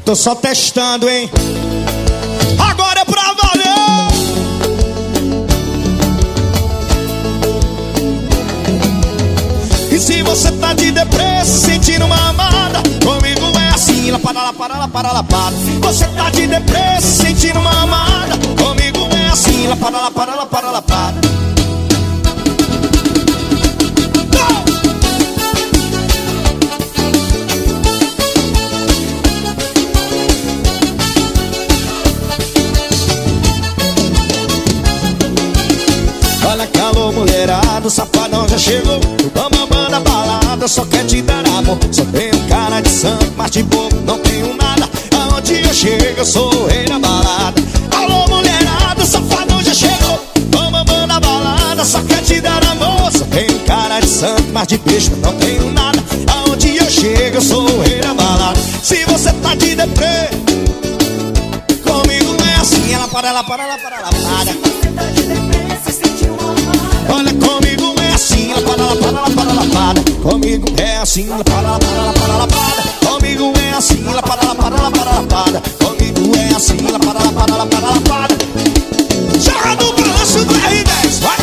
Tô só testando, hein? Agora é pra valer! E se você tá de depressa, sentindo uma amada, comigo é assim, lá para lá, para lá, para lá, para. Você tá de depressa, sentindo uma amada, comigo é assim, lá para lá, para lá, para lá, para. Olha, calor, mulherada, o safadão já chegou. O bambambam da balada só quer te dar amor. Só tenho cara de santo, mas de bobo não tenho nada. Aonde eu chego, eu sou o rei da balada. Alô, mulherada, o safadão já chegou. O bambambam da balada só quer te dar amor. Só tenho cara de santo, mas de beijo não tenho nada. Aonde eu chego, eu sou o rei da balada. Se você tá de deprê, comigo não é assim. Ela para, ela para, ela para, ela para. Olha, comigo é assim, ela para, ela para, ela para, ela para. Comigo é assim, ela para, ela para, ela para, ela para. Comigo é assim, ela para, ela para, ela para, ela para. Comigo é assim, ela para, ela para, ela para, ela para. Joga no balanço do R10, vai!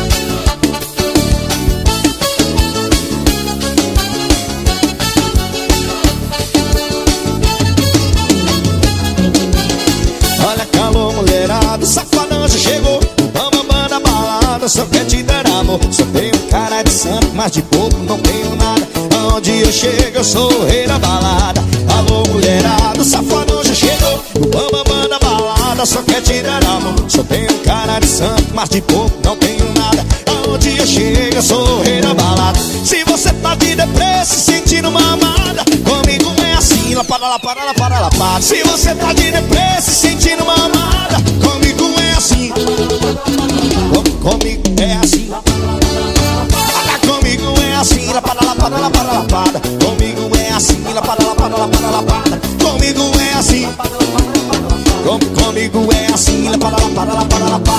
Olha, calor, mulherada, safadão já chegou. Só quer te dar amor. Só tenho cara de santo, mas de bobo não tenho nada. Aonde eu chego, eu sou o rei da balada. Alô, mulherada, o safadão já chegou. O bambambam da balada só quer te dar amor. Só tenho cara de santo, mas de bobo não tenho nada. Aonde eu chego, eu sou o rei da balada. Se você tá de depressa, sentindo uma amada, comigo é assim, lá para lá, para lá, para lá, para. Se você tá de depressa, sentindo uma amada, comigo é assim. Comigo é assim. Comigo é assim, lá para lá, para lá, para lá, para. Comigo é assim, lá para lá, para lá, para lá, para. Comigo é assim. Comigo é assim, lá para lá, para lá, para lá, para.